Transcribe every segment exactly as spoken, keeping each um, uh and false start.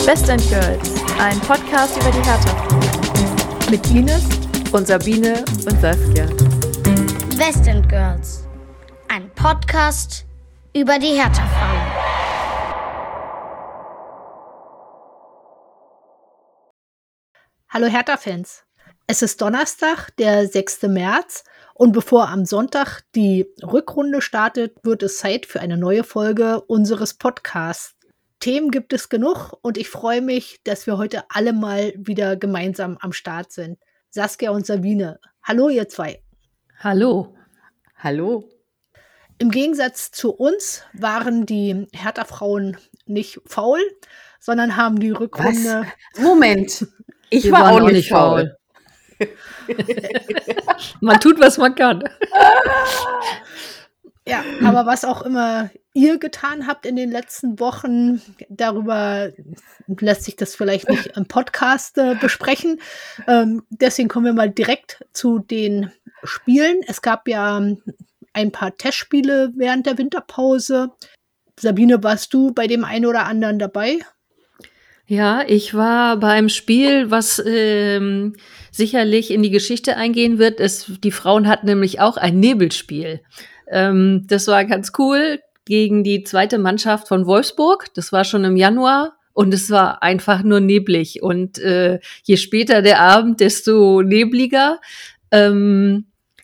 Best and Girls, ein Podcast über die Hertha. Mit Ines und Sabine und Saskia. Best and Girls, ein Podcast über die Hertha-Frauen. Hallo Hertha-Fans. Es ist Donnerstag, der sechster März, und bevor am Sonntag die Rückrunde startet, wird es Zeit für eine neue Folge unseres Podcasts. Themen gibt es genug und ich freue mich, dass wir heute alle mal wieder gemeinsam am Start sind. Saskia und Sabine, hallo ihr zwei. Hallo. Hallo. Im Gegensatz zu uns waren die Hertha-Frauen nicht faul, sondern haben die Rückrunde... Was? Moment, ich war auch nicht faul. Man tut, was man kann. Ja, aber was auch immer ihr getan habt in den letzten Wochen, darüber lässt sich das vielleicht nicht im Podcast äh, besprechen. Ähm, deswegen kommen wir mal direkt zu den Spielen. Es gab ja ein paar Testspiele während der Winterpause. Sabine, warst du bei dem einen oder anderen dabei? Ja, ich war beim Spiel, was ähm, sicherlich in die Geschichte eingehen wird. Es, die Frauen hatten nämlich auch ein Nebelspiel. Ähm, das war ganz cool gegen die zweite Mannschaft von Wolfsburg. Das war schon im Januar und es war einfach nur neblig. Und äh, je später der Abend, desto nebliger. Ähm,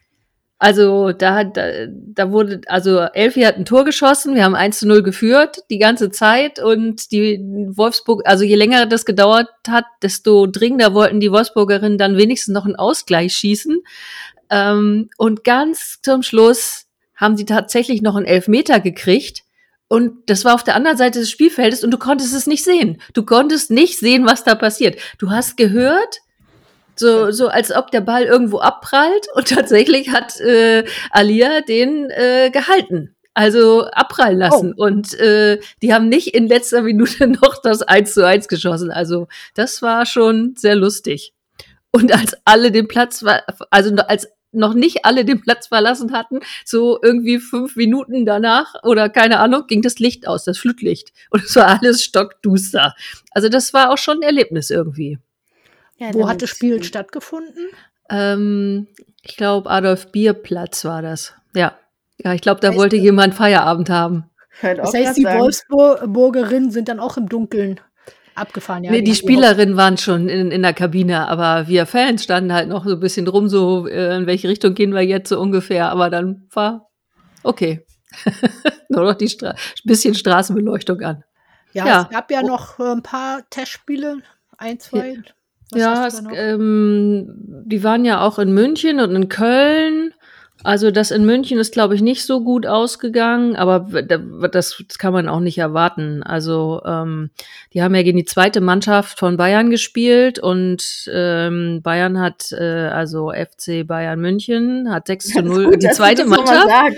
also da, da, da wurde, also Elfi hat ein Tor geschossen, wir haben eins zu null geführt die ganze Zeit und die Wolfsburg, also je länger das gedauert hat, desto dringender wollten die Wolfsburgerinnen dann wenigstens noch einen Ausgleich schießen. Ähm, und ganz zum Schluss haben sie tatsächlich noch einen Elfmeter gekriegt und das war auf der anderen Seite des Spielfeldes und du konntest es nicht sehen. Du konntest nicht sehen, was da passiert. Du hast gehört, so, so als ob der Ball irgendwo abprallt und tatsächlich hat äh, Alia den äh, gehalten, also abprallen lassen. Oh. Und äh, die haben nicht in letzter Minute noch das eins zu eins geschossen. Also das war schon sehr lustig. Und als alle den Platz, also als noch nicht alle den Platz verlassen hatten, so irgendwie fünf Minuten danach oder keine Ahnung, ging das Licht aus, das Flutlicht. Und es war alles stockduster. Also das war auch schon ein Erlebnis irgendwie. Ja, wo hat das Spiel stattgefunden? Ähm, ich glaube, Adolf-Bier-Platz war das. Ja, ja, ich glaube, da heißt wollte das? jemand Feierabend haben. Das heißt, die Wolfsburgerinnen sind dann auch im Dunkeln abgefahren. Ja, nee, die, die Spielerinnen waren schon in, in der Kabine, aber wir Fans standen halt noch so ein bisschen rum, so äh, in welche Richtung gehen wir jetzt so ungefähr. Aber dann war okay. Nur noch die Stra- bisschen Straßenbeleuchtung an. Ja, ja, es gab ja noch äh, ein paar Testspiele, ein, zwei. Ja. Was ja, es, ähm, die waren ja auch in München und in Köln. Also das in München ist, glaube ich, nicht so gut ausgegangen, aber das, das kann man auch nicht erwarten. Also ähm, die haben ja gegen die zweite Mannschaft von Bayern gespielt und ähm, Bayern hat, äh, also F C Bayern München, hat sechs zu null, gut, die zweite Mannschaft.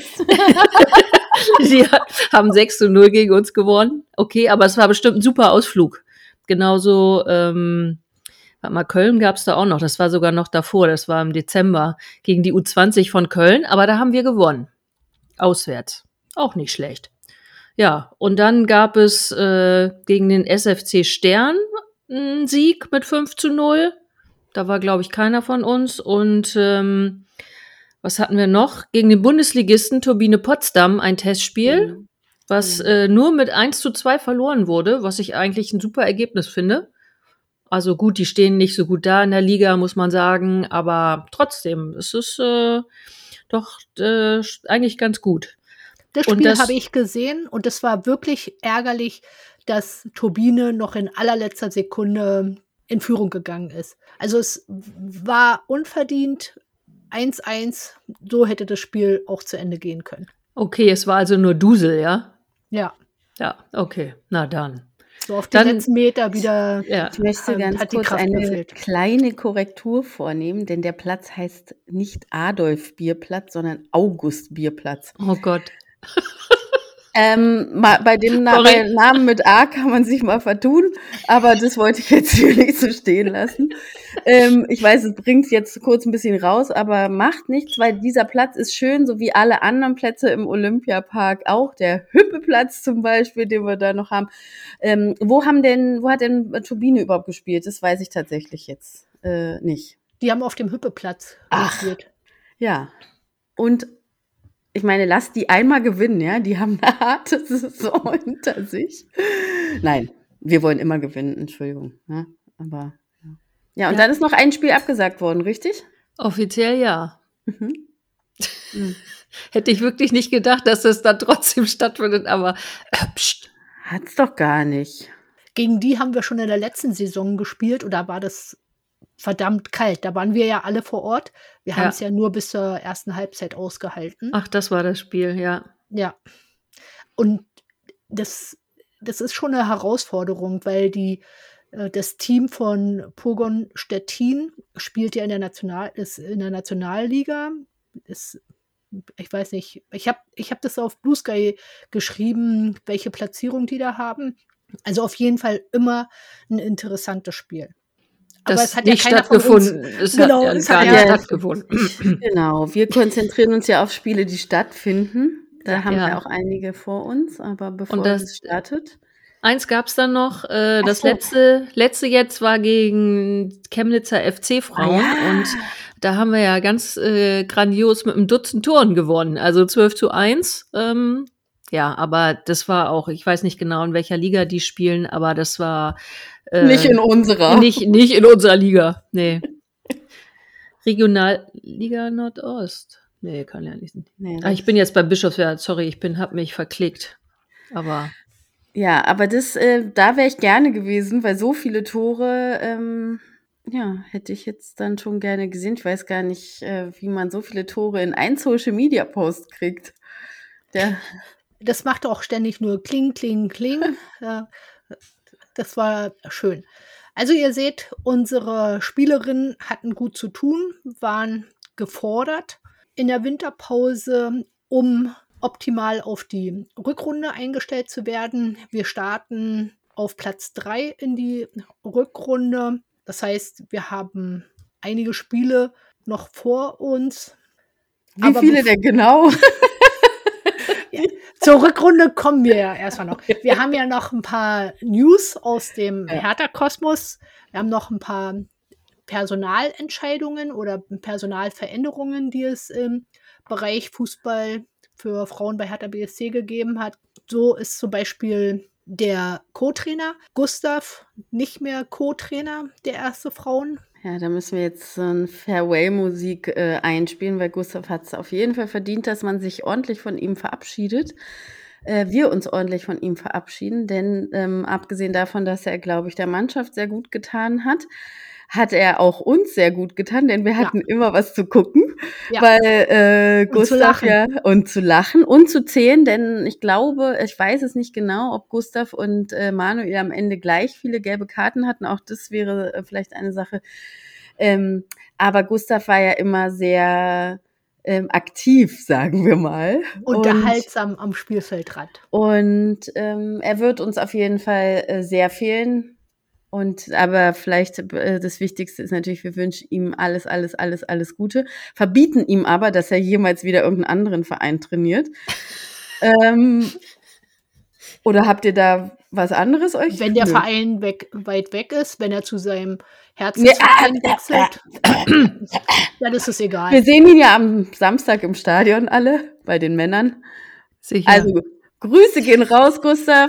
Die haben sechs zu null gegen uns gewonnen. Okay, aber es war bestimmt ein super Ausflug. Genauso ähm, mal, Köln gab es da auch noch, das war sogar noch davor, das war im Dezember, gegen die U zwanzig von Köln, aber da haben wir gewonnen. Auswärts. Auch nicht schlecht. Ja, und dann gab es äh, gegen den S F C Stern einen Sieg mit fünf zu null. Da war, glaube ich, keiner von uns. Und ähm, was hatten wir noch? Gegen den Bundesligisten Turbine Potsdam ein Testspiel, mhm. was äh, nur mit eins zu zwei verloren wurde, was ich eigentlich ein super Ergebnis finde. Also gut, die stehen nicht so gut da in der Liga, muss man sagen, aber trotzdem, es ist äh, doch äh, eigentlich ganz gut. Das Spiel habe ich gesehen und es war wirklich ärgerlich, dass Turbine noch in allerletzter Sekunde in Führung gegangen ist. Also es war unverdient eins eins, so hätte das Spiel auch zu Ende gehen können. Okay, es war also nur Dusel, ja? Ja. Ja, okay, na dann. So auf den Dann, letzten Meter wieder. Ja. Ich möchte ganz hat kurz eine gefehlt. kleine Korrektur vornehmen, denn der Platz heißt nicht Adolf-Bierplatz, sondern August-Bierplatz. Oh Gott. Ähm, ma, bei dem Na bei Namen mit A kann man sich mal vertun, aber das wollte ich jetzt hier nicht so stehen lassen. Ähm, ich weiß, es bringt jetzt kurz ein bisschen raus, aber macht nichts, weil dieser Platz ist schön, so wie alle anderen Plätze im Olympiapark, auch der Hüppeplatz zum Beispiel, den wir da noch haben. Ähm, wo haben denn, wo hat denn Turbine überhaupt gespielt? Das weiß ich tatsächlich jetzt äh, nicht. Die haben auf dem Hüppeplatz Ach, gespielt. Ja. Und ich meine, lass die einmal gewinnen, ja? Die haben eine harte Saison hinter sich. Nein, wir wollen immer gewinnen, Entschuldigung. Ja, aber ja. Ja, und ja. Dann ist noch ein Spiel abgesagt worden, richtig? Offiziell ja. Mhm. Mhm. Hätte ich wirklich nicht gedacht, dass es dann trotzdem stattfindet, aber äh, pst. Hat's doch gar nicht. Gegen die haben wir schon in der letzten Saison gespielt oder war das verdammt kalt. Da waren wir ja alle vor Ort. Wir ja. haben es ja nur bis zur ersten Halbzeit ausgehalten. Ach, das war das Spiel, ja. Ja. Und das, das ist schon eine Herausforderung, weil die, äh, das Team von Pogon Stettin spielt ja in der, National, ist in der Nationalliga. Ist, ich weiß nicht, ich habe ich hab das auf Blue Sky geschrieben, welche Platzierung die da haben. Also auf jeden Fall immer ein interessantes Spiel. Das aber es hat nicht ja keiner stattgefunden. Von uns, es genau, hat ja es gar hat nicht ja, stattgefunden. Genau, wir konzentrieren uns ja auf Spiele, die stattfinden. Da haben ja. wir auch einige vor uns, aber bevor das, es startet. Eins gab es dann noch. Äh, das so. letzte, letzte jetzt war gegen Chemnitzer F C-Frauen. Ah, ja. Und da haben wir ja ganz äh, grandios mit einem Dutzend Toren gewonnen. Also zwölf zu eins. Ähm, ja, aber das war auch, ich weiß nicht genau, in welcher Liga die spielen, aber das war Äh, nicht in unserer. Nicht, nicht in unserer Liga, nee. Regionalliga Nordost. Nee, kann ja nicht. Nee, ah, ich bin jetzt beim Bischofswerda, sorry, ich bin, hab mich verklickt. Aber. Ja, aber das, äh, da wäre ich gerne gewesen, weil so viele Tore, ähm, ja, hätte ich jetzt dann schon gerne gesehen. Ich weiß gar nicht, äh, wie man so viele Tore in einen Social-Media-Post kriegt. Der das macht auch ständig nur Kling, Kling, Kling. Ja. Das war schön. Also ihr seht, unsere Spielerinnen hatten gut zu tun, waren gefordert in der Winterpause, um optimal auf die Rückrunde eingestellt zu werden. Wir starten auf Platz drei in die Rückrunde. Das heißt, wir haben einige Spiele noch vor uns. Wie Aber viele denn genau? Zur Rückrunde kommen wir ja erstmal noch. Wir haben ja noch ein paar News aus dem Hertha-Kosmos. Wir haben noch ein paar Personalentscheidungen oder Personalveränderungen, die es im Bereich Fußball für Frauen bei Hertha B S C gegeben hat. So ist zum Beispiel der Co-Trainer Gustav nicht mehr Co-Trainer der erste Frauen. Ja, da müssen wir jetzt so ein Fairway-Musik äh, einspielen, weil Gustav hat es auf jeden Fall verdient, dass man sich ordentlich von ihm verabschiedet. Äh, wir uns ordentlich von ihm verabschieden, denn ähm, abgesehen davon, dass er, glaube ich, der Mannschaft sehr gut getan hat, hat er auch uns sehr gut getan, denn wir hatten ja. immer was zu gucken, ja. weil äh, Gustav ja und zu lachen und zu zählen, denn ich glaube, ich weiß es nicht genau, ob Gustav und äh, Manuel am Ende gleich viele gelbe Karten hatten. Auch das wäre äh, vielleicht eine Sache. Ähm, aber Gustav war ja immer sehr ähm, aktiv, sagen wir mal. Unterhaltsam und, am Spielfeldrand. Und ähm, er wird uns auf jeden Fall äh, sehr fehlen. Und aber vielleicht äh, das Wichtigste ist natürlich, wir wünschen ihm alles, alles, alles, alles Gute. Verbieten ihm aber, dass er jemals wieder irgendeinen anderen Verein trainiert. ähm, oder habt ihr da was anderes euch? Wenn der Nö. Verein weg, weit weg ist, wenn er zu seinem Herzensverein ja, wechselt, dann ist es egal. Wir sehen ihn ja am Samstag im Stadion alle, bei den Männern. Sicher. Also Grüße gehen raus, Gustav.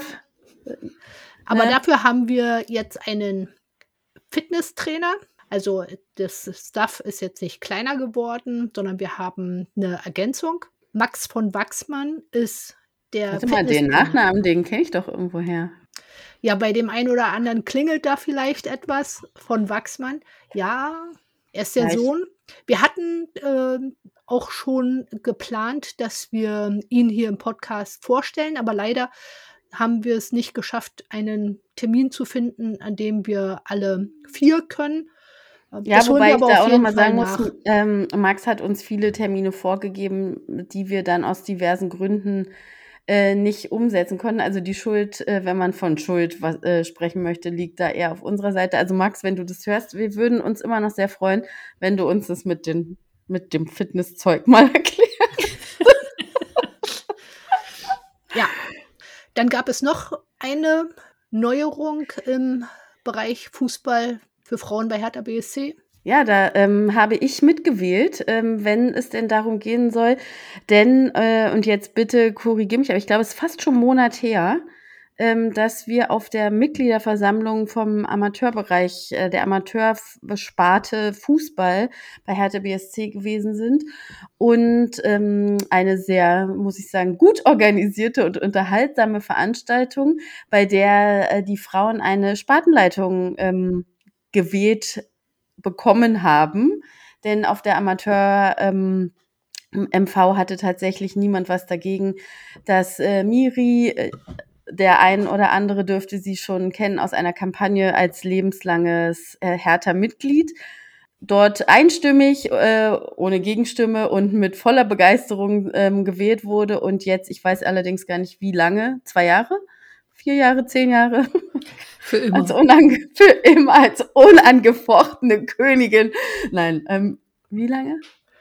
Aber ja. dafür haben wir jetzt einen Fitnesstrainer. Also das Staff ist jetzt nicht kleiner geworden, sondern wir haben eine Ergänzung. Max von Wachsmann ist der Warte mal, den Nachnamen, den kenne ich doch irgendwoher. Ja, bei dem einen oder anderen klingelt da vielleicht etwas von Wachsmann. Ja, er ist der vielleicht. Sohn. Wir hatten äh, auch schon geplant, dass wir ihn hier im Podcast vorstellen, aber leider haben wir es nicht geschafft, einen Termin zu finden, an dem wir alle vier können. Ja, das wobei ich da auch nochmal sagen nach. muss, ähm, Max hat uns viele Termine vorgegeben, die wir dann aus diversen Gründen äh, nicht umsetzen konnten. Also die Schuld, äh, wenn man von Schuld was, äh, sprechen möchte, liegt da eher auf unserer Seite. Also Max, wenn du das hörst, wir würden uns immer noch sehr freuen, wenn du uns das mit, den, mit dem Fitnesszeug mal erklärst. Ja, dann gab es noch eine Neuerung im Bereich Fußball für Frauen bei Hertha B S C. Ja, da ähm, habe ich mitgewählt, ähm, wenn es denn darum gehen soll. Denn, äh, und jetzt bitte korrigiere mich, aber ich glaube, es ist fast schon einen Monat her, ähm, dass wir auf der Mitgliederversammlung vom Amateurbereich, äh, der Amateursparte Fußball bei Hertha B S C gewesen sind. Und ähm, eine sehr, muss ich sagen, gut organisierte und unterhaltsame Veranstaltung, bei der äh, die Frauen eine Spartenleitung ähm, gewählt bekommen haben, denn auf der Amateur ähm, M V hatte tatsächlich niemand was dagegen, dass äh, Miri, äh, der ein oder andere dürfte sie schon kennen aus einer Kampagne als lebenslanges äh, Hertha-Mitglied, dort einstimmig, äh, ohne Gegenstimme und mit voller Begeisterung ähm, gewählt wurde und jetzt, ich weiß allerdings gar nicht wie lange, zwei Jahre? Vier Jahre, zehn Jahre? Für immer. Als, unange- für immer als unangefochtene Königin. Nein, ähm, wie lange?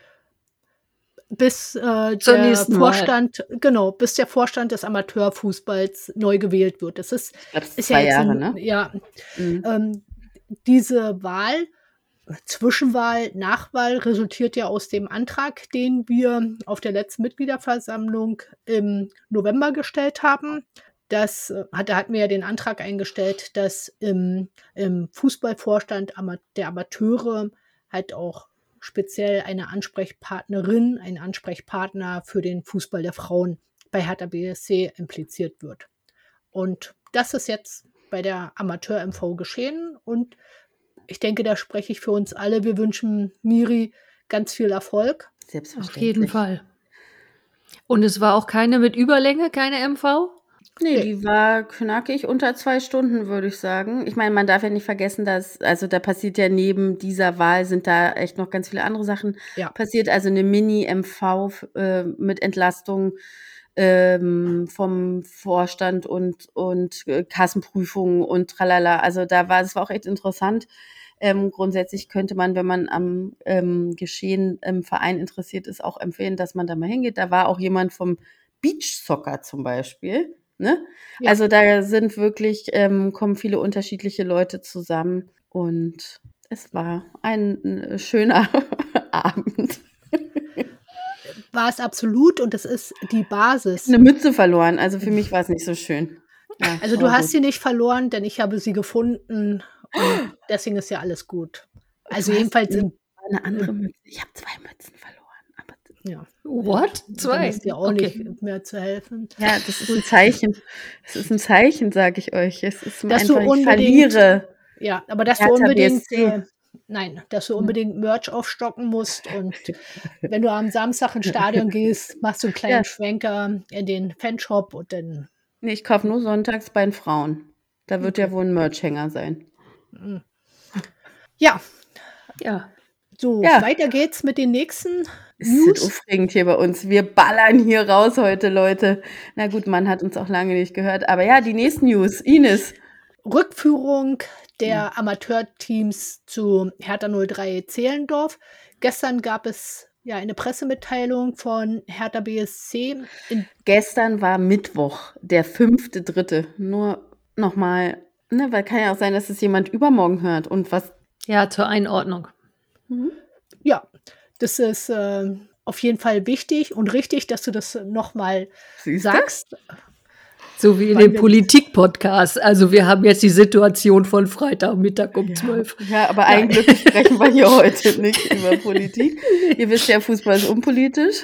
Bis äh, Zur der nächsten Wahl. Vorstand, genau, bis der Vorstand des Amateurfußballs neu gewählt wird. Das ist, Ich glaube, es ist ist zwei ja jetzt Jahre, ein, ne? ja, Mhm. ähm, diese Wahl, Zwischenwahl, Nachwahl resultiert ja aus dem Antrag, den wir auf der letzten Mitgliederversammlung im November gestellt haben. Das äh, hat, da hatten wir ja den Antrag eingestellt, dass im, im Fußballvorstand ama- der Amateure halt auch speziell eine Ansprechpartnerin, ein Ansprechpartner für den Fußball der Frauen bei Hertha B S C impliziert wird. Und das ist jetzt bei der Amateur-M V geschehen und ich denke, da spreche ich für uns alle. Wir wünschen Miri ganz viel Erfolg. Selbstverständlich. Auf jeden Fall. Und es war auch keine mit Überlänge, keine M V? Nee, Nee. die war knackig unter zwei Stunden, würde ich sagen. Ich meine, man darf ja nicht vergessen, dass, also da passiert ja neben dieser Wahl sind da echt noch ganz viele andere Sachen Ja. passiert. Also eine Mini-M V äh, mit Entlastung ähm, vom Vorstand und, und äh, Kassenprüfungen und tralala. Also da war, es war auch echt interessant. Ähm, grundsätzlich könnte man, wenn man am ähm, Geschehen im Verein interessiert ist, auch empfehlen, dass man da mal hingeht. Da war auch jemand vom Beachsoccer zum Beispiel. Ne? Ja. Also da sind wirklich, ähm, kommen viele unterschiedliche Leute zusammen und es war ein, ein schöner Abend. War es absolut und es ist die Basis. Eine Mütze verloren, also für mich war es nicht so schön. Ja, Also du aber hast gut. sie nicht verloren, denn ich habe sie gefunden und deswegen ist ja alles gut. Also Du hast jedenfalls im, eine andere Mütze. Ich habe zwei Mützen verloren. Aber ja, What? dann Zwei? ist dir auch Okay. nicht mehr zu helfen. ja, das ist ein Zeichen. Es ist ein Zeichen, sage ich euch. Es ist Dass du einfach, ich unbedingt- verliere. Ja, aber dass du Hertha unbedingt, B S C. äh, nein, dass du unbedingt Merch aufstocken musst und wenn du am Samstag ins Stadion gehst, machst du einen kleinen Ja. Schwenker in den Fanshop und dann, Nee, ich kaufe nur sonntags bei den Frauen. Da wird ja Okay. wohl ein Merchhänger sein. ja, Ja. so, Ja. weiter geht's mit den nächsten Es ist News. aufregend hier bei uns. Wir ballern hier raus heute, Leute. Na gut, man hat uns auch lange nicht gehört. Aber ja, die nächsten News. Ines. Rückführung der Amateurteams zu Hertha null drei Zehlendorf. Gestern gab es ja eine Pressemitteilung von Hertha B S C. In, Gestern war Mittwoch, der fünfte Dritte. Nur nochmal, ne, weil kann ja auch sein, dass es jemand übermorgen hört. Und was? Ja, zur Einordnung. ja, das ist äh, auf jeden Fall wichtig und richtig, dass du das nochmal Siehst du? sagst. So wie in Wann dem wir- Politik-Podcast. Also wir haben jetzt die Situation von Freitagmittag um zwölf. Ja, aber eigentlich sprechen wir hier heute nicht über Politik. Ihr wisst ja, Fußball ist unpolitisch.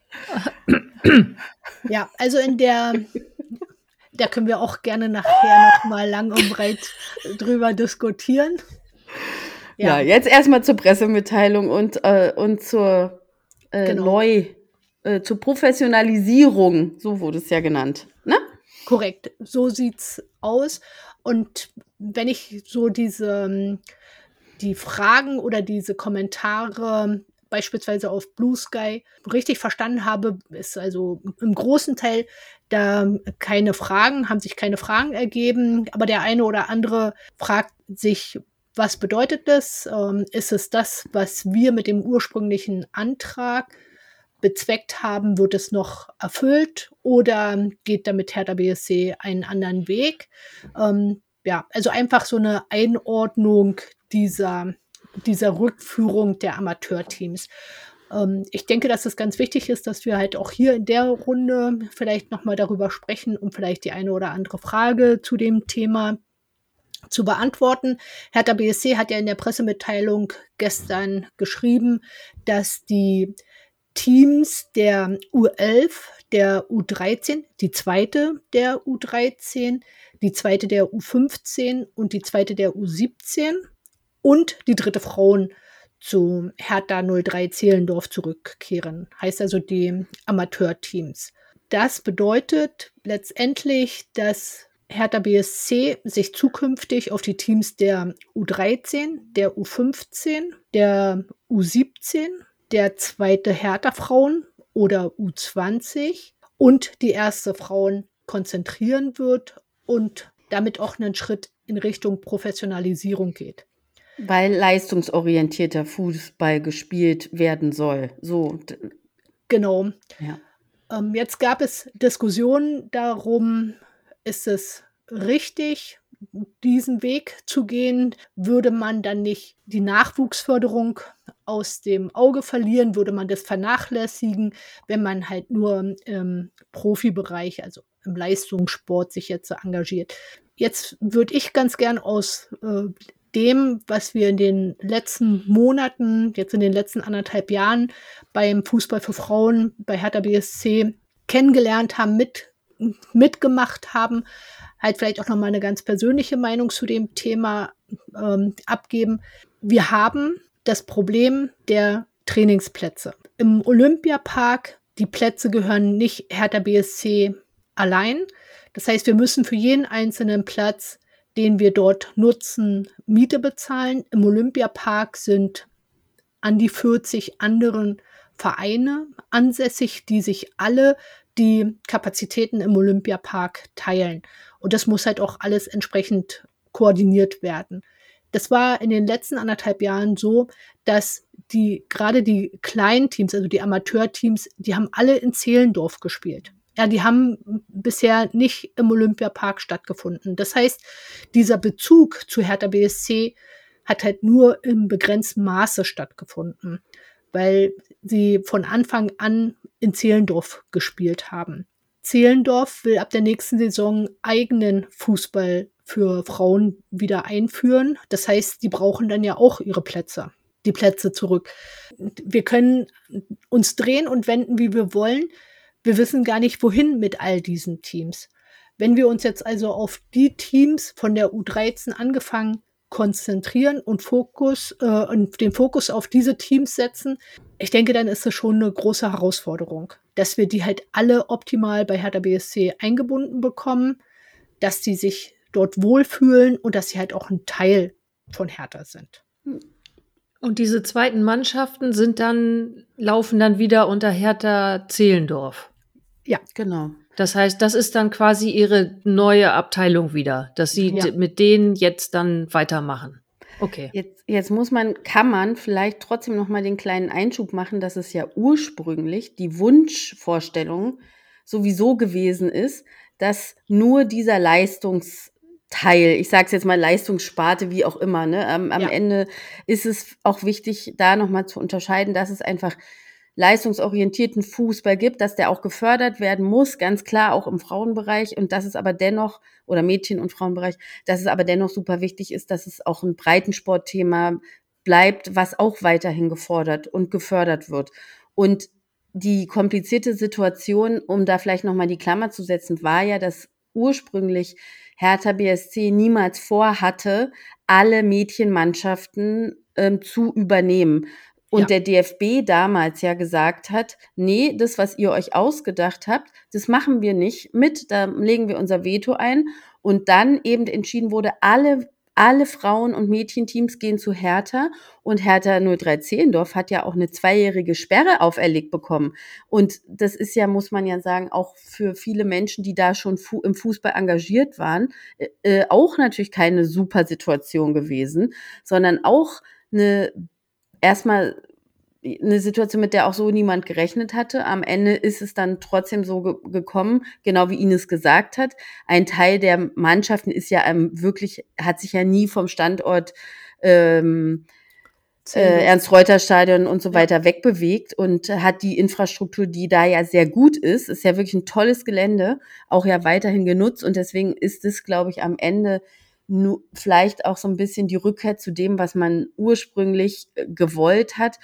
Ja, also in der, da können wir auch gerne nachher nochmal lang und breit drüber diskutieren. Ja, jetzt erstmal zur Pressemitteilung und, äh, und zur äh, Genau. Neu, äh, zur Professionalisierung, so wurde es ja genannt. Ne? Korrekt, so sieht's aus. Und wenn ich so diese, ähm, die Fragen oder diese Kommentare beispielsweise auf Blue Sky richtig verstanden habe, ist also im großen Teil da keine Fragen, haben sich keine Fragen ergeben, aber der eine oder andere fragt sich, was bedeutet das? Ähm, ist es das, was wir mit dem ursprünglichen Antrag bezweckt haben, wird es noch erfüllt oder geht damit Hertha B S C einen anderen Weg? Ähm, ja, also einfach so eine Einordnung dieser, dieser Rückführung der Amateurteams. Ähm, ich denke, dass es ganz wichtig ist, dass wir halt auch hier in der Runde vielleicht nochmal darüber sprechen, um vielleicht die eine oder andere Frage zu dem Thema zu beantworten. Hertha B S C hat ja in der Pressemitteilung gestern geschrieben, dass die Teams der U elf, der U dreizehn, die zweite der U dreizehn, die zweite der U fünfzehn und die zweite der U siebzehn und die dritte Frauen zu Hertha null drei Zehlendorf zurückkehren. Heißt also die Amateurteams. Das bedeutet letztendlich, dass Hertha B S C sich zukünftig auf die Teams der U dreizehn, der U fünfzehn, der U siebzehn, der zweite Hertha Frauen oder U zwanzig und die erste Frauen konzentrieren wird und damit auch einen Schritt in Richtung Professionalisierung geht. Weil leistungsorientierter Fußball gespielt werden soll. So. Genau. Ja. Ähm, jetzt gab es Diskussionen darum, ist es richtig, diesen Weg zu gehen? Würde man dann nicht die Nachwuchsförderung aus dem Auge verlieren? Würde man das vernachlässigen, wenn man halt nur im Profibereich, also im Leistungssport sich jetzt so engagiert? Jetzt würde ich ganz gern aus äh, dem, was wir in den letzten Monaten, jetzt in den letzten anderthalb Jahren beim Fußball für Frauen bei Hertha B S C kennengelernt haben, mit, mitgemacht haben, halt vielleicht auch nochmal eine ganz persönliche Meinung zu dem Thema ähm, abgeben. Wir haben das Problem der Trainingsplätze. Im Olympiapark, die Plätze gehören nicht Hertha B S C allein. Das heißt, wir müssen für jeden einzelnen Platz, den wir dort nutzen, Miete bezahlen. Im Olympiapark sind an die vierzig anderen Vereine ansässig, die sich alle die Kapazitäten im Olympiapark teilen. Und das muss halt auch alles entsprechend koordiniert werden. Das war in den letzten anderthalb Jahren so, dass die gerade die kleinen Teams, also die Amateurteams, die haben alle in Zehlendorf gespielt. Ja, die haben bisher nicht im Olympiapark stattgefunden. Das heißt, dieser Bezug zu Hertha B S C hat halt nur im begrenzten Maße stattgefunden, weil sie von Anfang an in Zehlendorf gespielt haben. Zehlendorf will ab der nächsten Saison eigenen Fußball für Frauen wieder einführen. Das heißt, die brauchen dann ja auch ihre Plätze, die Plätze zurück. Wir können uns drehen und wenden, wie wir wollen. Wir wissen gar nicht, wohin mit all diesen Teams. Wenn wir uns jetzt also auf die Teams von der U dreizehn angefangen konzentrieren und Fokus äh, und den Fokus auf diese Teams setzen, ich denke, dann ist es schon eine große Herausforderung, dass wir die halt alle optimal bei Hertha B S C eingebunden bekommen, dass die sich dort wohlfühlen und dass sie halt auch ein Teil von Hertha sind. Und diese zweiten Mannschaften sind dann, laufen dann wieder unter Hertha Zehlendorf. Ja, genau. Das heißt, das ist dann quasi ihre neue Abteilung wieder, dass sie Ja. d- mit denen jetzt dann weitermachen. Okay. Jetzt, jetzt muss man, kann man vielleicht trotzdem noch mal den kleinen Einschub machen, dass es ja ursprünglich die Wunschvorstellung sowieso gewesen ist, dass nur dieser Leistungsteil, ich sage es jetzt mal Leistungssparte, wie auch immer, ne, am, am Ja. Ende ist es auch wichtig, da noch mal zu unterscheiden, dass es einfach leistungsorientierten Fußball gibt, dass der auch gefördert werden muss, ganz klar auch im Frauenbereich und dass es aber dennoch, oder Mädchen- und Frauenbereich, dass es aber dennoch super wichtig ist, dass es auch ein Breitensportthema bleibt, was auch weiterhin gefordert und gefördert wird. Und die komplizierte Situation, um da vielleicht nochmal die Klammer zu setzen, war ja, dass ursprünglich Hertha B S C niemals vorhatte, alle Mädchenmannschaften ähm, zu übernehmen. Und Ja. der D F B damals ja gesagt hat, nee, das, was ihr euch ausgedacht habt, das machen wir nicht mit, da legen wir unser Veto ein. Und dann eben entschieden wurde, alle alle Frauen- und Mädchenteams gehen zu Hertha und Hertha null drei Zehlendorf hat ja auch eine zweijährige Sperre auferlegt bekommen. Und das ist ja, muss man ja sagen, auch für viele Menschen, die da schon fu- im Fußball engagiert waren, äh, auch natürlich keine super Situation gewesen, sondern auch eine erstmal eine Situation, mit der auch so niemand gerechnet hatte. Am Ende ist es dann trotzdem so ge- gekommen, genau wie Ines gesagt hat. Ein Teil der Mannschaften ist ja ähm, wirklich, hat sich ja nie vom Standort ähm, äh, Ernst-Reuter-Stadion und so weiter ja. wegbewegt und hat die Infrastruktur, die da ja sehr gut ist, ist ja wirklich ein tolles Gelände, auch ja weiterhin genutzt. Und deswegen ist es, glaube ich, am Ende nu- vielleicht auch so ein bisschen die Rückkehr zu dem, was man ursprünglich äh, gewollt hat.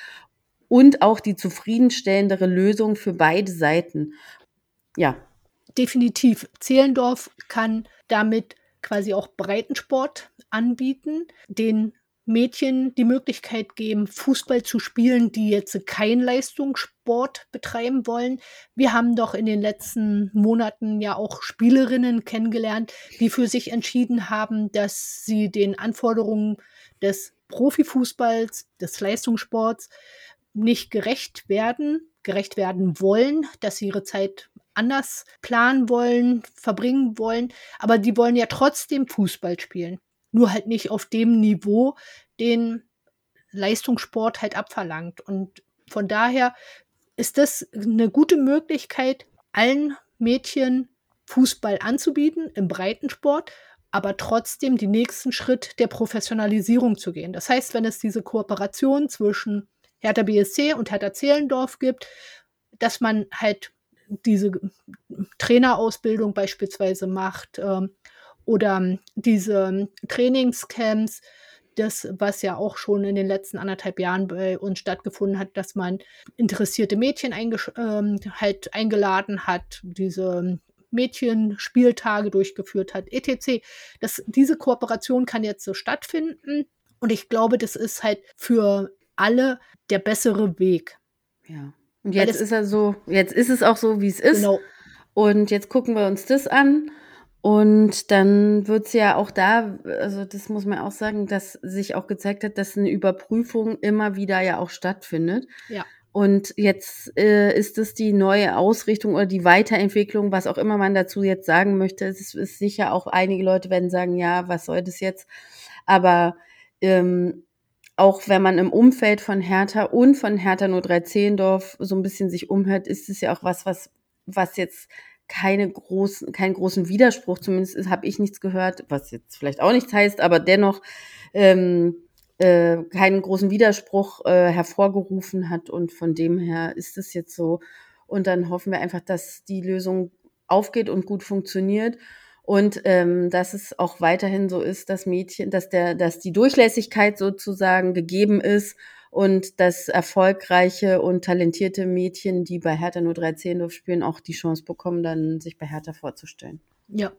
Und auch die zufriedenstellendere Lösung für beide Seiten. Ja. Definitiv. Zehlendorf kann damit quasi auch Breitensport anbieten, den Mädchen die Möglichkeit geben, Fußball zu spielen, die jetzt keinen Leistungssport betreiben wollen. Wir haben doch in den letzten Monaten ja auch Spielerinnen kennengelernt, die für sich entschieden haben, dass sie den Anforderungen des Profifußballs, des Leistungssports nicht gerecht werden, gerecht werden wollen, dass sie ihre Zeit anders planen wollen, verbringen wollen, aber die wollen ja trotzdem Fußball spielen. Nur halt nicht auf dem Niveau, den Leistungssport halt abverlangt. Und von daher ist das eine gute Möglichkeit, allen Mädchen Fußball anzubieten im Breitensport, aber trotzdem den nächsten Schritt der Professionalisierung zu gehen. Das heißt, wenn es diese Kooperation zwischen Hertha B S C und Hertha Zehlendorf gibt, dass man halt diese Trainerausbildung beispielsweise macht ähm, oder diese Trainingscamps, das, was ja auch schon in den letzten anderthalb Jahren bei uns stattgefunden hat, dass man interessierte Mädchen eingesch- ähm, halt eingeladen hat, diese Mädchenspieltage durchgeführt hat, et cetera. Das, diese Kooperation kann jetzt so stattfinden und ich glaube, das ist halt für alle der bessere Weg. Ja. Und jetzt ist er so, jetzt ist es auch so, wie es ist. Genau. Und jetzt gucken wir uns das an. Und dann wird es ja auch da, also das muss man auch sagen, dass sich auch gezeigt hat, dass eine Überprüfung immer wieder ja auch stattfindet. Ja. Und jetzt äh, ist es die neue Ausrichtung oder die Weiterentwicklung, was auch immer man dazu jetzt sagen möchte. Es ist, ist sicher auch, einige Leute werden sagen, ja, was soll das jetzt? Aber ähm, auch wenn man im Umfeld von Hertha und von Hertha null drei Zehlendorf so ein bisschen sich umhört, ist es ja auch was, was, was jetzt keine großen, keinen großen Widerspruch, zumindest habe ich nichts gehört, was jetzt vielleicht auch nichts heißt, aber dennoch ähm, äh, keinen großen Widerspruch äh, hervorgerufen hat und von dem her ist es jetzt so und dann hoffen wir einfach, dass die Lösung aufgeht und gut funktioniert. Und ähm, dass es auch weiterhin so ist, dass Mädchen, dass der, dass die Durchlässigkeit sozusagen gegeben ist und dass erfolgreiche und talentierte Mädchen, die bei Hertha null drei Zehlendorf spielen, auch die Chance bekommen, dann sich bei Hertha vorzustellen. Ja.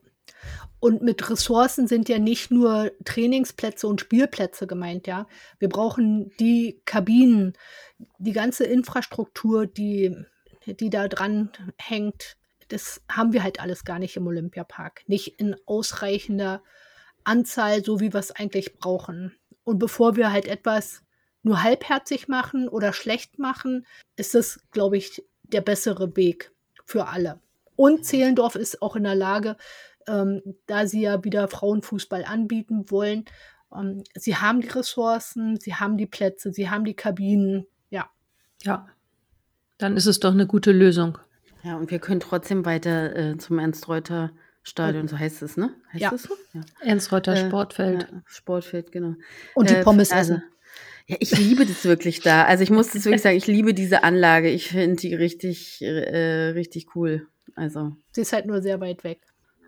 Und mit Ressourcen sind ja nicht nur Trainingsplätze und Spielplätze gemeint, ja. Wir brauchen die Kabinen, die ganze Infrastruktur, die, die da dran hängt. Das haben wir halt alles gar nicht im Olympiapark. Nicht in ausreichender Anzahl, so wie wir es eigentlich brauchen. Und bevor wir halt etwas nur halbherzig machen oder schlecht machen, ist es, glaube ich, der bessere Weg für alle. Und Zehlendorf ist auch in der Lage, ähm, da sie ja wieder Frauenfußball anbieten wollen, ähm, sie haben die Ressourcen, sie haben die Plätze, sie haben die Kabinen, ja. Ja, dann ist es doch eine gute Lösung. Ja, und wir können trotzdem weiter äh, zum Ernst-Reuter-Stadion, so heißt es, ne? Heißt Ja. das so? Ja. Ernst-Reuter Äh, Sportfeld. Ja, Sportfeld, genau. Und die Äh, Pommes also, essen. Ja, ich liebe das wirklich da. Also ich muss das wirklich sagen, ich liebe diese Anlage. Ich finde die richtig, äh, richtig cool. Also Sie ist halt nur sehr weit weg.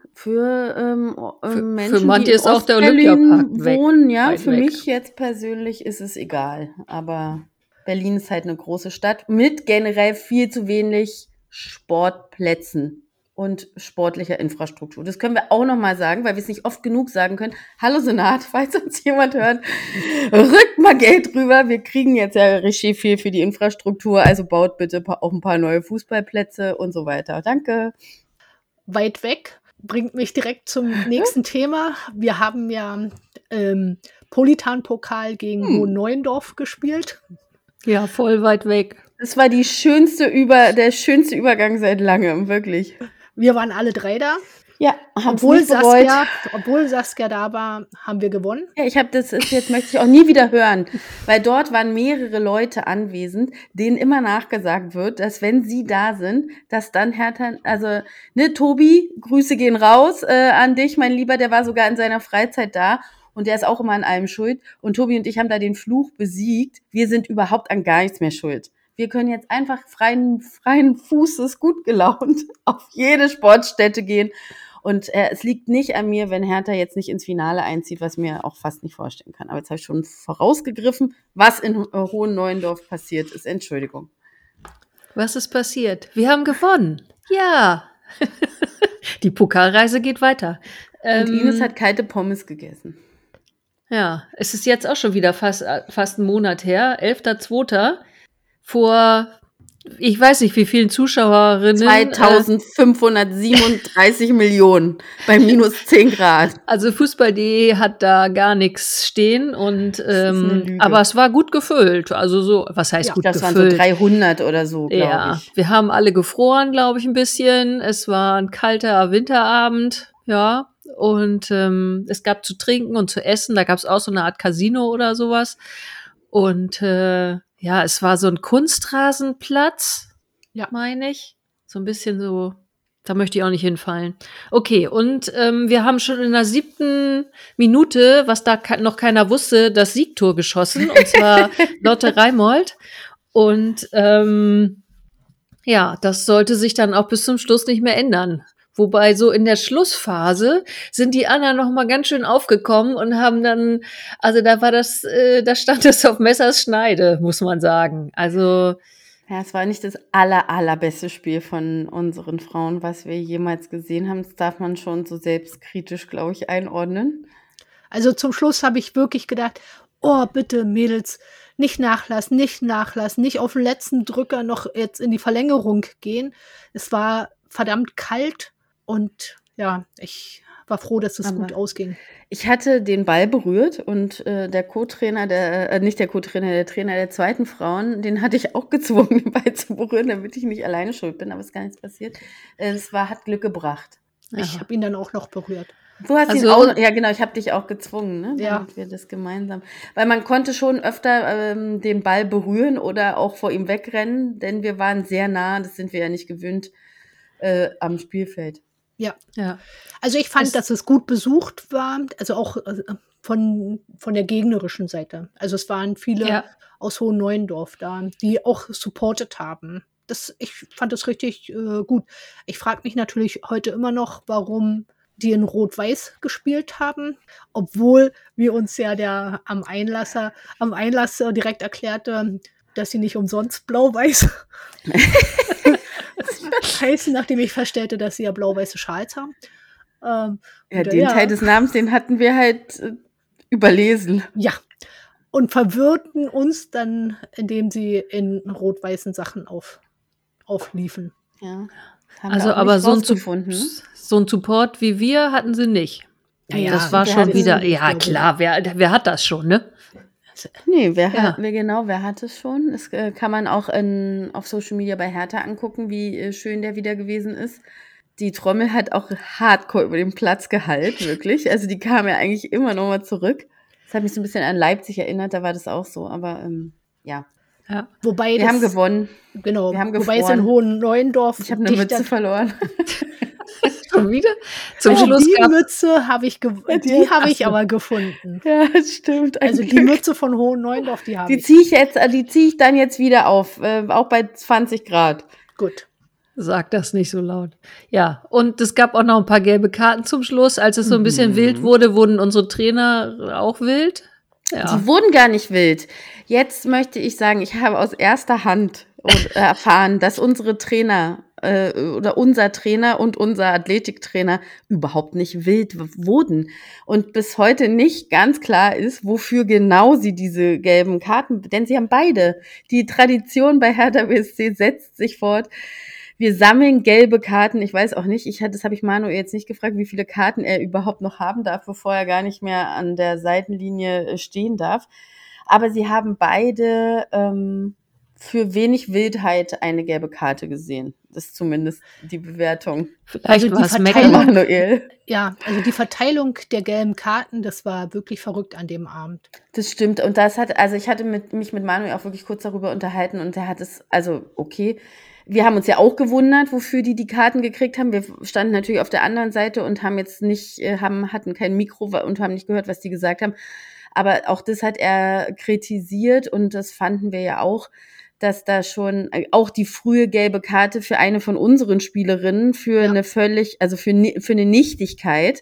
für, ähm, Für- für für Menschen, manche die in ist auch der Ostberlin Olympiapark weg, wohnen, ja, weit für weg. mich jetzt persönlich ist es egal. Aber Berlin ist halt eine große Stadt mit generell viel zu wenig Sportplätzen und sportlicher Infrastruktur. Das können wir auch nochmal sagen, weil wir es nicht oft genug sagen können. Hallo Senat, falls uns jemand hört, rückt mal Geld rüber. Wir kriegen jetzt ja richtig viel für die Infrastruktur, also baut bitte pa- auch ein paar neue Fußballplätze und so weiter. Danke. Weit weg bringt mich direkt zum nächsten Thema. Wir haben ja im Politan-Pokal gegen Hm. Hohen Neuendorf gespielt. Ja, voll weit weg. Das war die schönste Über, der schönste Übergang seit langem, wirklich. Wir waren alle drei da. Ja, haben es Obwohl nicht bereut. Saskia, obwohl Saskia da war, haben wir gewonnen. Ja, ich habe das ist jetzt möchte ich auch nie wieder hören, weil dort waren mehrere Leute anwesend, denen immer nachgesagt wird, dass wenn sie da sind, dass dann Hertha, also ne, Tobi, Grüße gehen raus äh, an dich, mein Lieber, der war sogar in seiner Freizeit da und der ist auch immer an allem schuld und Tobi und ich haben da den Fluch besiegt. Wir sind überhaupt an gar nichts mehr schuld. Wir können jetzt einfach freien freien Fußes, gut gelaunt auf jede Sportstätte gehen. Und äh, es liegt nicht an mir, wenn Hertha jetzt nicht ins Finale einzieht, was mir auch fast nicht vorstellen kann. Aber jetzt habe ich schon vorausgegriffen, was in äh, Hohen Neuendorf passiert ist. Entschuldigung. Was ist passiert? Wir haben gewonnen. Ja. Die Pokalreise geht weiter. Und Ähm, Ines hat kalte Pommes gegessen. Ja, es ist jetzt auch schon wieder fast, fast einen Monat her, elfter zweiter Vor, ich weiß nicht, wie vielen Zuschauerinnen. zweitausendfünfhundertsiebenunddreißig Millionen bei minus zehn Grad. Also Fußball punkt de hat da gar nichts stehen und ist eine ähm, Lüge. aber es war gut gefüllt. Also so, was heißt Ja, gut Das waren gefüllt? so dreihundert oder so, glaube Ja, ich. wir haben alle gefroren, glaube ich, ein bisschen. Es war ein kalter Winterabend, ja. Und ähm, es gab zu trinken und zu essen. Da gab es auch so eine Art Casino oder sowas. Und äh, ja, es war so ein Kunstrasenplatz, Ja. meine ich. So ein bisschen so, da möchte ich auch nicht hinfallen. Okay, und ähm, wir haben schon in der siebten Minute, was da ke- noch keiner wusste, das Siegtor geschossen. Und zwar Lotte Reimold. Und ähm, ja, das sollte sich dann auch bis zum Schluss nicht mehr ändern. Wobei so in der Schlussphase sind die anderen noch mal ganz schön aufgekommen und haben dann, also da war das, äh, da stand es auf Messers Schneide, muss man sagen. Also Ja, es war nicht das aller, allerbeste Spiel von unseren Frauen, was wir jemals gesehen haben. Das darf man schon so selbstkritisch, glaube ich, einordnen. Also zum Schluss habe ich wirklich gedacht, oh bitte Mädels, nicht nachlassen, nicht nachlassen, nicht auf den letzten Drücker noch jetzt in die Verlängerung gehen. Es war verdammt kalt und ja, ich war froh, dass es Aber gut ausging. Ich hatte den Ball berührt und äh, der Co-Trainer, der äh, nicht der Co-Trainer, der Trainer der zweiten Frauen, den hatte ich auch gezwungen, den Ball zu berühren, damit ich nicht alleine schuld bin, aber es ist gar nichts passiert. Äh, Es war, hat Glück gebracht. Ich Aha. habe ihn dann auch noch berührt. Du hast ihn Also- auch, ja genau, ich habe dich auch gezwungen, ne? Ja. Damit wir das gemeinsam, weil man konnte schon öfter ähm, den Ball berühren oder auch vor ihm wegrennen, denn wir waren sehr nah, das sind wir ja nicht gewöhnt, äh, am Spielfeld. Ja. ja. Also ich fand, Es- dass es gut besucht war, also auch äh, von, von der gegnerischen Seite. Also es waren viele Ja. aus Hohen Neuendorf da, die auch supportet haben. Das, ich fand das richtig äh, gut. Ich frage mich natürlich heute immer noch, warum die in Rot-Weiß gespielt haben, obwohl wir uns ja der am Einlasser, am Einlass äh, direkt erklärte, dass sie nicht umsonst blau-weiß heißen, nachdem ich feststellte, dass sie ja blau-weiße Schals haben. Ähm, Ja, und, den Teil des Namens, den hatten wir halt äh, überlesen. Ja. Und verwirrten uns dann, indem sie in rot-weißen Sachen auf, aufliefen. Ja. Haben Also wir auch aber nicht so ein, rausgefunden. Sup- so ein Support wie wir hatten sie nicht. Ja, ja, das war wer schon hat es wieder, denn? ja klar, wer, wer hat das schon, ne? Nee, wer Ja. hat, wer genau, wer hat es schon? Das äh, kann man auch in, auf Social Media bei Hertha angucken, wie äh, schön der wieder gewesen ist. Die Trommel hat auch hardcore über den Platz gehalten, wirklich. Also die kam ja eigentlich immer noch mal zurück. Das hat mich so ein bisschen an Leipzig erinnert, da war das auch so. Aber ähm, ja, Ja. Wobei wir das, haben gewonnen. Genau, wir haben wobei es gefroren. in Hohen Neuendorf Ich habe eine dichter- Mütze verloren. Schon wieder? Zum Oh, Schluss die gab Mütze habe ich, ge Ja, die- die habe ach ich so. aber gefunden. Ja, das stimmt. ein Also die Glück. Mütze von Hohen Neuendorf, die habe Die ich. ziehe ich jetzt, äh, die ziehe ich dann jetzt wieder auf, äh, auch bei zwanzig Grad. Gut. Sag das nicht so laut. Ja, und es gab auch noch ein paar gelbe Karten zum Schluss. Als es so ein bisschen wild wurde, wurden unsere Trainer auch wild. Ja. Die wurden gar nicht wild. Jetzt möchte ich sagen, ich habe aus erster Hand und, äh, erfahren, dass unsere Trainer äh, oder unser Trainer und unser Athletiktrainer überhaupt nicht wild w- wurden. Und bis heute nicht ganz klar ist, wofür genau sie diese gelben Karten, denn sie haben beide. Die Tradition bei Hertha B S C setzt sich fort. wir sammeln gelbe Karten. Ich weiß auch nicht, ich hatte, das habe ich Manuel jetzt nicht gefragt, wie viele Karten er überhaupt noch haben darf, bevor er gar nicht mehr an der Seitenlinie stehen darf. Aber sie haben beide ähm, für wenig Wildheit eine gelbe Karte gesehen. Das ist zumindest die Bewertung. Vielleicht Also war die es Verteilung- Meckern. Manuel. Ja, also die Verteilung der gelben Karten, das war wirklich verrückt an dem Abend. Das stimmt. Und das hat, also ich hatte mit, mich mit Manuel auch wirklich kurz darüber unterhalten und er hat es, also okay. Wir haben uns ja auch gewundert, wofür die die Karten gekriegt haben. Wir standen natürlich auf der anderen Seite und haben jetzt nicht, äh, haben, hatten kein Mikro und haben nicht gehört, was die gesagt haben. Aber auch das hat er kritisiert und das fanden wir ja auch, dass da schon äh, auch die frühe gelbe Karte für eine von unseren Spielerinnen für Ja. eine völlig, also für, ni- für eine Nichtigkeit,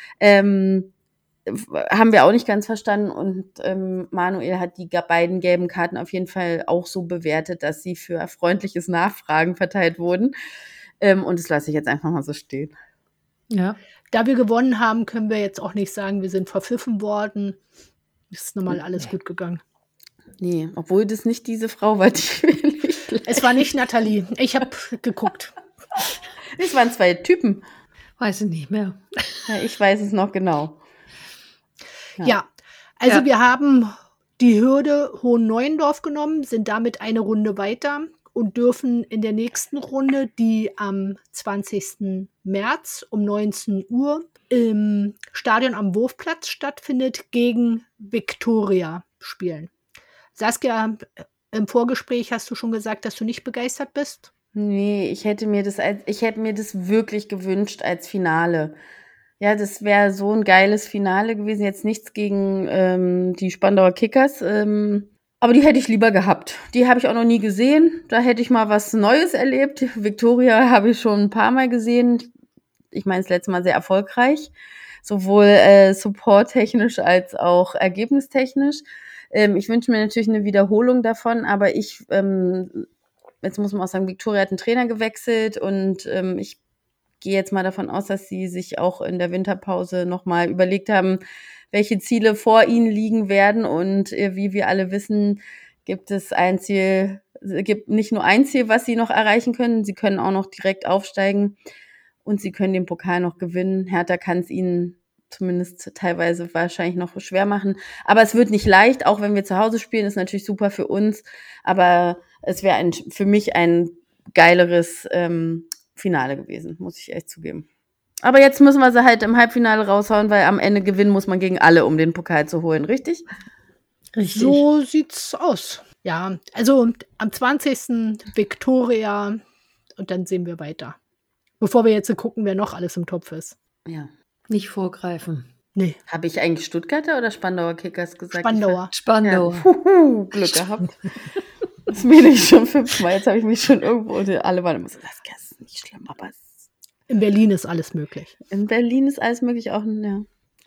ähm, haben wir auch nicht ganz verstanden und ähm, Manuel hat die ga- beiden gelben Karten auf jeden Fall auch so bewertet, dass sie für freundliches Nachfragen verteilt wurden ähm, und das lasse ich jetzt einfach mal so stehen. Ja. Da wir gewonnen haben, können wir jetzt auch nicht sagen, wir sind verpfiffen worden. Ist normal alles gut gegangen. Nee, obwohl das nicht diese Frau war, die wir nicht leiden. Es war nicht Nathalie. Ich habe geguckt. Es waren zwei Typen. Weiß ich nicht mehr. Ja, ich weiß es noch genau. Ja. Ja, also Ja. wir haben die Hürde Hohen-Neuendorf genommen, sind damit eine Runde weiter und dürfen in der nächsten Runde, die am zwanzigsten März um neunzehn Uhr im Stadion am Wurfplatz stattfindet, gegen Viktoria spielen. Saskia, im Vorgespräch hast du schon gesagt, dass du nicht begeistert bist. Nee, ich hätte mir das als, ich hätte mir das wirklich gewünscht als Finale. Ja, das wäre so ein geiles Finale gewesen. Jetzt nichts gegen ähm, die Spandauer Kickers. Ähm, aber die hätte ich lieber gehabt. Die habe ich auch noch nie gesehen. Da hätte ich mal was Neues erlebt. Viktoria habe ich schon ein paar Mal gesehen. Ich meine, das letzte Mal sehr erfolgreich. Sowohl äh, supporttechnisch als auch ergebnistechnisch. Ähm, ich wünsche mir natürlich eine Wiederholung davon, aber ich, ähm, jetzt muss man auch sagen, Viktoria hat einen Trainer gewechselt und ähm, ich gehe jetzt mal davon aus, dass sie sich auch in der Winterpause nochmal überlegt haben, welche Ziele vor ihnen liegen werden. Und äh, wie wir alle wissen, gibt es ein Ziel, es gibt nicht nur ein Ziel, was sie noch erreichen können, sie können auch noch direkt aufsteigen und sie können den Pokal noch gewinnen. Hertha kann es ihnen zumindest teilweise wahrscheinlich noch schwer machen. Aber es wird nicht leicht, auch wenn wir zu Hause spielen, ist natürlich super für uns. Aber es wäre ein, für mich ein geileres ähm, Finale gewesen, muss ich echt zugeben. Aber jetzt müssen wir sie halt im Halbfinale raushauen, weil am Ende gewinnen muss man gegen alle, um den Pokal zu holen, richtig? Richtig. So sieht's aus. Ja, also am zwanzigsten Viktoria und dann sehen wir weiter. Bevor wir jetzt gucken, wer noch alles im Topf ist. Ja. Nicht vorgreifen. Nee, Habe ich eigentlich Stuttgarter oder Spandauer Kickers gesagt? Spandauer. Spandau. Ja, puhu, Glück gehabt. Das wähle ich schon fünfmal. Jetzt habe ich mich schon irgendwo, und alle waren immer so, das ist nicht schlimm, aber es, In Berlin ist alles möglich. in Berlin ist alles möglich auch, ja.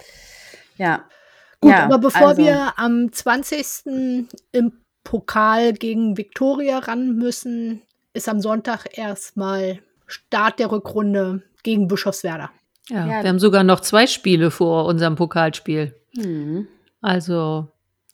Ja. Gut, ja, aber bevor also, wir am zwanzigsten im Pokal gegen Viktoria ran müssen, ist am Sonntag erstmal Start der Rückrunde gegen Bischofswerda. Ja, Ja. wir haben sogar noch zwei Spiele vor unserem Pokalspiel. Hm. Also,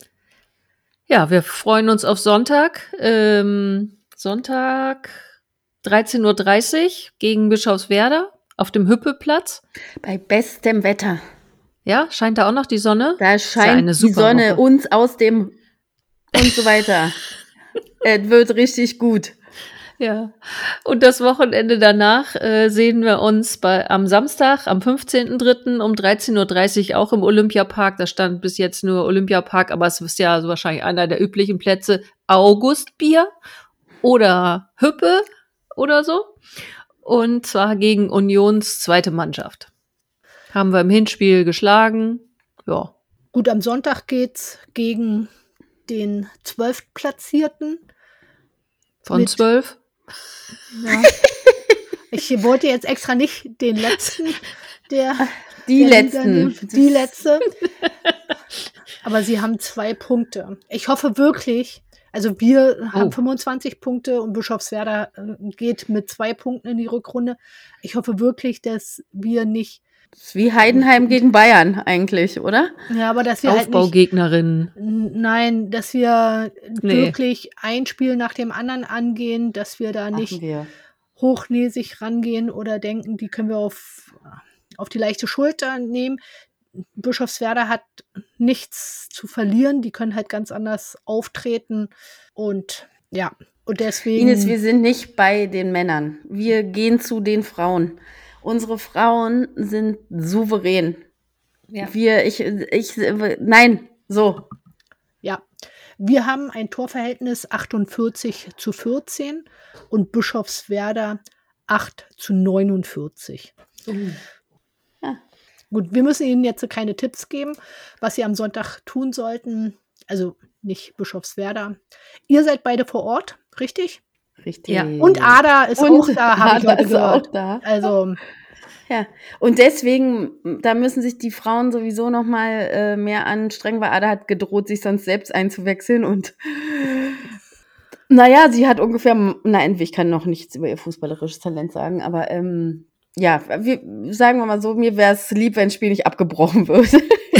ja, wir freuen uns auf Sonntag. Ähm, Sonntag dreizehn Uhr dreißig gegen Bischofswerda auf dem Hüppelplatz. Bei bestem Wetter. Ja, scheint da auch noch die Sonne? Da ja scheint eine die super Sonne Woche. uns aus dem und so weiter. Es wird richtig gut. Ja. Und das Wochenende danach äh, sehen wir uns bei, am Samstag, am fünfzehnten dritten um dreizehn Uhr dreißig auch im Olympiapark. Da stand bis jetzt nur Olympiapark, aber es ist ja so wahrscheinlich einer der üblichen Plätze. Augustbier oder Hüppe oder so. Und zwar gegen Unions zweite Mannschaft. Haben wir im Hinspiel geschlagen. Ja. Gut, am Sonntag geht's gegen den Zwölftplatzierten. Von Mit- zwölf. Ja. Ich wollte jetzt extra nicht den letzten, der Die der letzten. Liga nehmen. Die letzte. Aber sie haben zwei Punkte. Ich hoffe wirklich, also wir haben Oh. fünfundzwanzig Punkte und Bischofswerda äh, geht mit zwei Punkten in die Rückrunde. Ich hoffe wirklich, dass wir nicht, Das ist wie Heidenheim gegen Bayern eigentlich, oder? ja, aber dass wir halt nicht, Aufbaugegnerin. N- Nein, dass wir Nee. wirklich ein Spiel nach dem anderen angehen, dass wir da nicht Machen wir. hochnäsig rangehen oder denken, die können wir auf, auf die leichte Schulter nehmen. Bischofswerda hat nichts zu verlieren, die können halt ganz anders auftreten und ja, und deswegen... Ines, wir sind nicht bei den Männern, wir gehen zu den Frauen. Unsere Frauen sind souverän. Ja. Wir, ich, ich, nein, so. Ja, wir haben ein Torverhältnis achtundvierzig zu vierzehn und Bischofswerda acht zu neunundvierzig. Mhm. Ja. Gut, wir müssen Ihnen jetzt keine Tipps geben, was Sie am Sonntag tun sollten. Also nicht Bischofswerda. Ihr seid beide vor Ort, richtig? Richtig. Ja. Und Ada ist und auch da, habe ich heute gehört. Auch da. Also ja, und deswegen, da müssen sich die Frauen sowieso noch mal äh, mehr anstrengen, weil Ada hat gedroht, sich sonst selbst einzuwechseln und naja, sie hat ungefähr, nein, ich kann noch nichts über ihr fußballerisches Talent sagen, aber ähm, ja, wir, sagen wir mal so, mir wäre es lieb, wenn das Spiel nicht abgebrochen wird.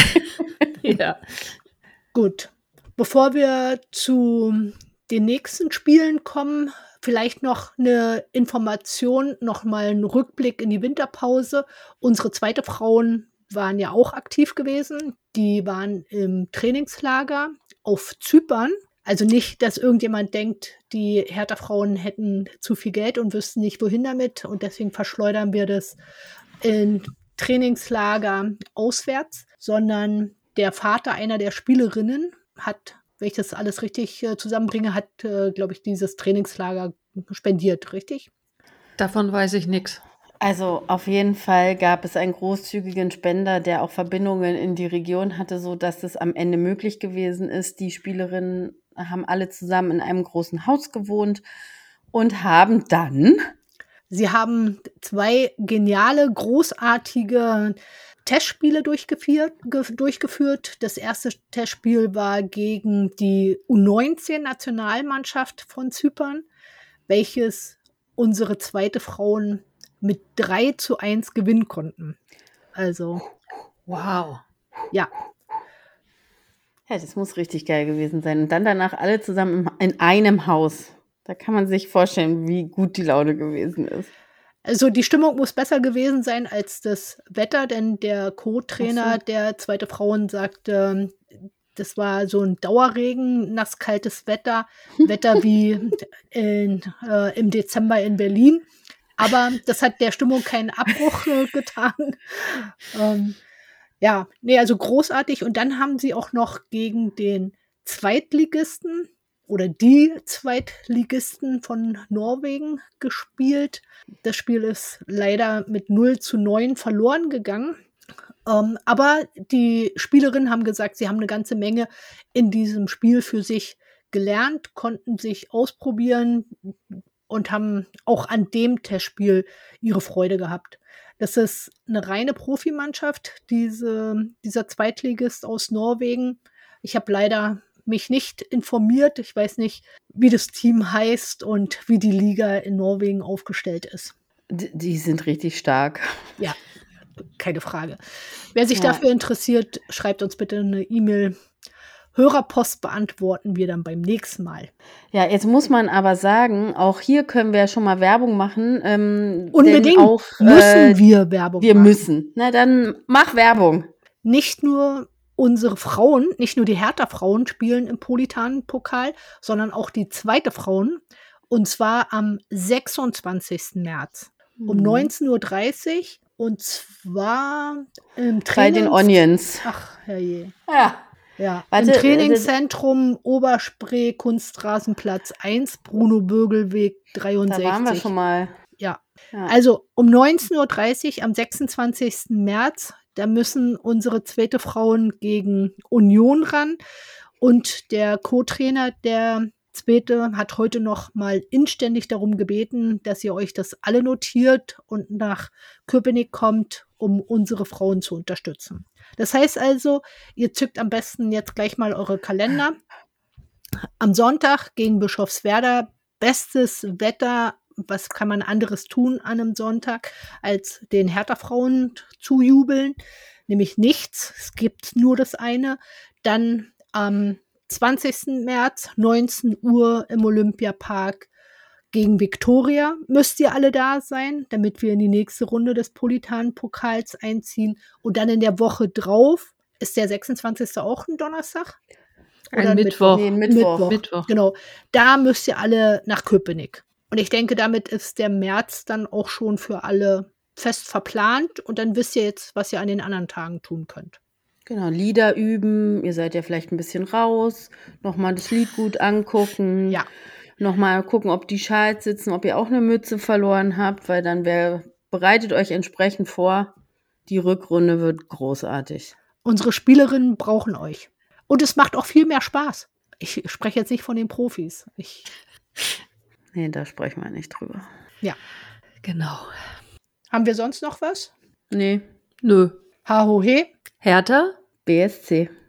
Ja. Gut, bevor wir zu den nächsten Spielen kommen, vielleicht noch eine Information, noch mal einen Rückblick in die Winterpause. Unsere zweite Frauen waren ja auch aktiv gewesen. Die waren im Trainingslager auf Zypern. Also nicht, dass irgendjemand denkt, die Hertha-Frauen hätten zu viel Geld und wüssten nicht, wohin damit. Und deswegen verschleudern wir das in Trainingslager auswärts. Sondern der Vater einer der Spielerinnen hat, wenn ich das alles richtig äh, zusammenbringe, hat, äh, glaube ich, dieses Trainingslager spendiert, richtig? Davon weiß ich nichts. Also auf jeden Fall gab es einen großzügigen Spender, der auch Verbindungen in die Region hatte, sodass es am Ende möglich gewesen ist. Die Spielerinnen haben alle zusammen in einem großen Haus gewohnt und haben dann... Sie haben zwei geniale, großartige Testspiele durchgeführt, ge- durchgeführt. Das erste Testspiel war gegen die U neunzehn Nationalmannschaft von Zypern, welches unsere zweite Frauen mit drei zu eins gewinnen konnten. Also, wow. Ja. Ja, das muss richtig geil gewesen sein. Und dann danach alle zusammen in einem Haus. Da kann man sich vorstellen, wie gut die Laune gewesen ist. Also die Stimmung muss besser gewesen sein als das Wetter, denn der Co-Trainer so. der zweite Frauen sagte, das war so ein Dauerregen, nasskaltes Wetter, Wetter wie in, äh, im Dezember in Berlin. Aber das hat der Stimmung keinen Abbruch äh, getan. ähm, ja, nee, also großartig. Und dann haben sie auch noch gegen den Zweitligisten oder die Zweitligisten von Norwegen gespielt. Das Spiel ist leider mit null zu neun verloren gegangen. Ähm, aber die Spielerinnen haben gesagt, sie haben eine ganze Menge in diesem Spiel für sich gelernt, konnten sich ausprobieren und haben auch an dem Testspiel ihre Freude gehabt. Das ist eine reine Profimannschaft, diese, dieser Zweitligist aus Norwegen. Ich habe leider mich nicht informiert. Ich weiß nicht, wie das Team heißt und wie die Liga in Norwegen aufgestellt ist. Die, die sind richtig stark. Ja, keine Frage. Wer sich Ja. dafür interessiert, schreibt uns bitte eine E-Mail. Hörerpost beantworten wir dann beim nächsten Mal. Ja, jetzt muss man aber sagen, auch hier können wir schon mal Werbung machen. Ähm, Unbedingt denn auch, müssen äh, wir Werbung wir machen. Wir müssen. Na, dann mach Werbung. Nicht nur unsere Frauen, nicht nur die Hertha-Frauen spielen im Politan-Pokal, sondern auch die zweite Frauen. Und zwar am sechsundzwanzigsten März um Mhm. neunzehn Uhr dreißig. Und zwar im Trainings... Bei den Onions. Ach, herrje. Ja. Ja, Warte, im Trainingszentrum Oberspree, Kunstrasenplatz eins, Bruno-Bögel-Weg dreiundsechzig. Da waren wir schon mal. Ja. Ja. Also um neunzehn Uhr dreißig am sechsundzwanzigsten März, da müssen unsere zweite Frauen gegen Union ran. Und der Co-Trainer, der zweite, hat heute noch mal inständig darum gebeten, dass ihr euch das alle notiert und nach Köpenick kommt, um unsere Frauen zu unterstützen. Das heißt also, ihr zückt am besten jetzt gleich mal eure Kalender. Am Sonntag gegen Bischofswerda, bestes Wetter. Was kann man anderes tun an einem Sonntag, als den Hertha-Frauen zu jubeln? Nämlich nichts. Es gibt nur das eine. Dann am zwanzigsten März, neunzehn Uhr im Olympiapark Gegen Viktoria müsst ihr alle da sein, damit wir in die nächste Runde des Politan-Pokals einziehen. Und dann in der Woche drauf, ist der sechsundzwanzigste auch ein Donnerstag? Ein Oder Mittwoch. Nee, Mittwoch. Mittwoch. Mittwoch. Genau. Da müsst ihr alle nach Köpenick. Und ich denke, damit ist der März dann auch schon für alle fest verplant. Und dann wisst ihr jetzt, was ihr an den anderen Tagen tun könnt. Genau, Lieder üben, ihr seid ja vielleicht ein bisschen raus, nochmal das Lied gut angucken. Ja. Nochmal gucken, ob die Schals sitzen, ob ihr auch eine Mütze verloren habt, weil dann wär, bereitet euch entsprechend vor. Die Rückrunde wird großartig. Unsere Spielerinnen brauchen euch. Und es macht auch viel mehr Spaß. Ich spreche jetzt nicht von den Profis. Ich Nee, da sprechen wir nicht drüber. ja. Genau. Haben wir sonst noch was? Nee, Nö. Ha ho he. Hertha? B S C.